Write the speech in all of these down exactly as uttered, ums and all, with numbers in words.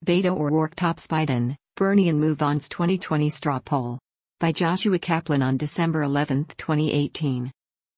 Beto O'Rourke tops Biden, Bernie and MoveOn's twenty twenty straw poll. By Joshua Kaplan on December eleventh, twenty eighteen.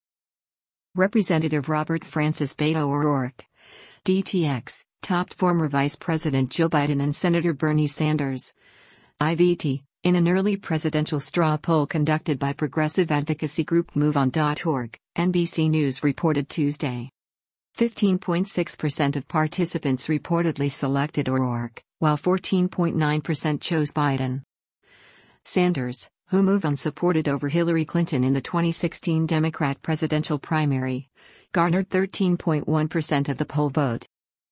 Representative Robert Francis Beto O'Rourke, D T X, topped former Vice President Joe Biden and Senator Bernie Sanders, I V T, in an early presidential straw poll conducted by progressive advocacy group move on dot org, N B C News reported Tuesday. fifteen point six percent of participants reportedly selected O'Rourke, while fourteen point nine percent chose Biden. Sanders, who MoveOn supported over Hillary Clinton in the twenty sixteen Democrat presidential primary, garnered thirteen point one percent of the poll vote.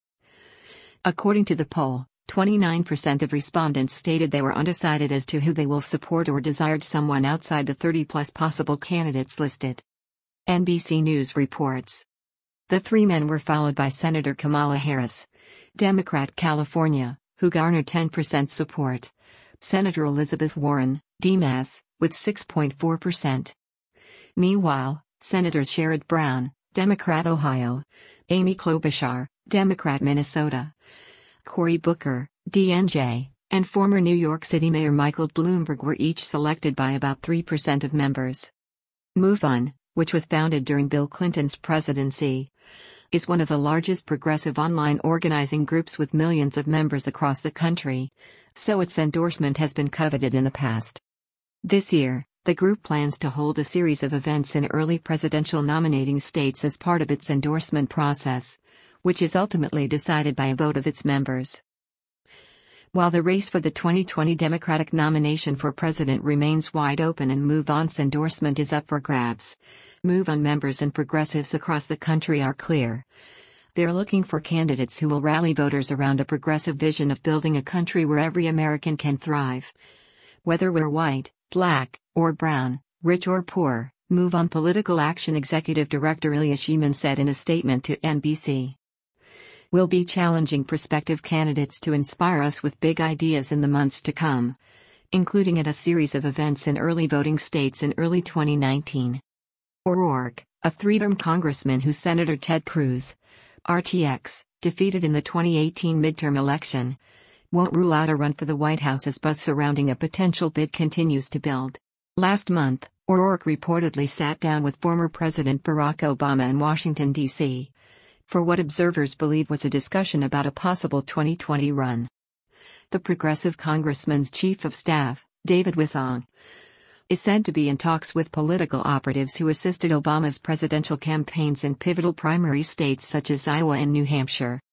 According to the poll, twenty-nine percent of respondents stated they were undecided as to who they will support or desired someone outside the thirty-plus possible candidates listed. N B C News reports. The three men were followed by Senator Kamala Harris, Democrat California, who garnered ten percent support, Senator Elizabeth Warren, D M A S, with six point four percent. Meanwhile, Senators Sherrod Brown, Democrat Ohio, Amy Klobuchar, Democrat Minnesota, Cory Booker, D N J, and former New York City Mayor Michael Bloomberg were each selected by about three percent of members. MoveOn, which was founded during Bill Clinton's presidency, is one of the largest progressive online organizing groups with millions of members across the country, so its endorsement has been coveted in the past. This year, the group plans to hold a series of events in early presidential nominating states as part of its endorsement process, which is ultimately decided by a vote of its members. While the race for the twenty twenty Democratic nomination for president remains wide open and MoveOn's endorsement is up for grabs, MoveOn members and progressives across the country are clear. They're looking for candidates who will rally voters around a progressive vision of building a country where every American can thrive. Whether we're white, black, or brown, rich or poor, MoveOn Political Action Executive Director Ilya Shimon said in a statement to N B C. We'll be challenging prospective candidates to inspire us with big ideas in the months to come, including at a series of events in early voting states in early twenty nineteen. O'Rourke, a three-term congressman who Senator Ted Cruz, R T X, defeated in the twenty eighteen midterm election, won't rule out a run for the White House as buzz surrounding a potential bid continues to build. Last month, O'Rourke reportedly sat down with former President Barack Obama in Washington, D C, for what observers believe was a discussion about a possible twenty twenty run. The progressive congressman's chief of staff, David Wissong, is said to be in talks with political operatives who assisted Obama's presidential campaigns in pivotal primary states such as Iowa and New Hampshire.